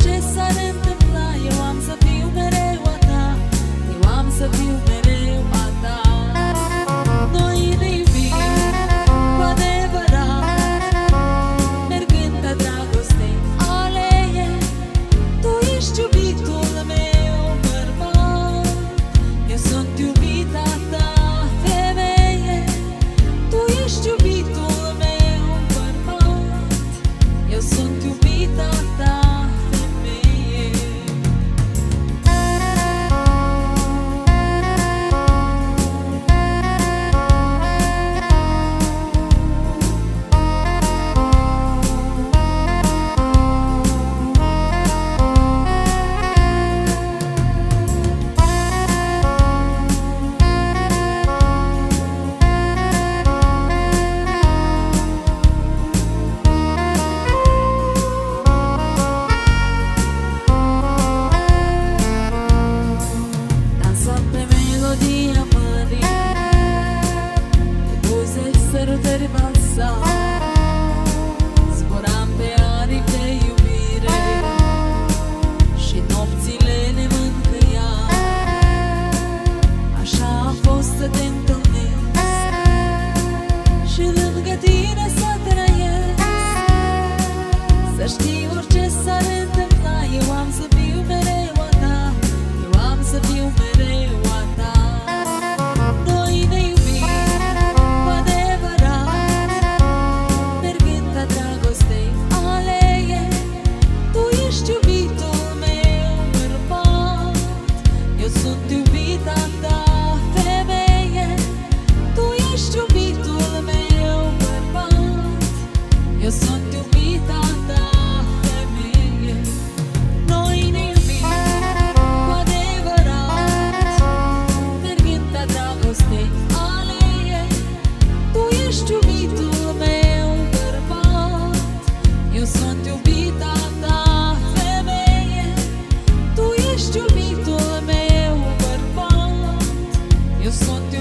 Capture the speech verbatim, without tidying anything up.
orice s-ar întâmpla, eu am să fiu mereu a ta, eu am să fiu mereu a ta. Noi ne iubim cu adevărat, mergând pe dragostei aleie. Tu ești iubitul meu bărbat, eu sunt iubita ta femeie. Tu ești iubitul meu bărbat, eu sunt iubita ta femeie. Dansam pe melodia mării, pe buze sărutări valsam, zburam pe aripi de iubire și nopțile ne mâncăiam. Așa a fost să te întâlnesc și lângă tine să trăiesc. Să știi, orice s-ar întâmpla, eu am să fiu mereu a ta, eu am să fiu mereu a ta. Noi ne iubim cu adevărat, mergând pe dragostei aleie. Tu ești iubitul meu bărbat, eu sunt iubita ta femeie. Tu ești iubitul meu bărbat, eu sunt iubita ta femeie. Noi ne iubim cu adevărat, mergând pe dragostei aleie. Tu ești iubitul meu bărbat, eu sunt iubita ta femeie. Tu ești iubitul meu bărbat, eu sunt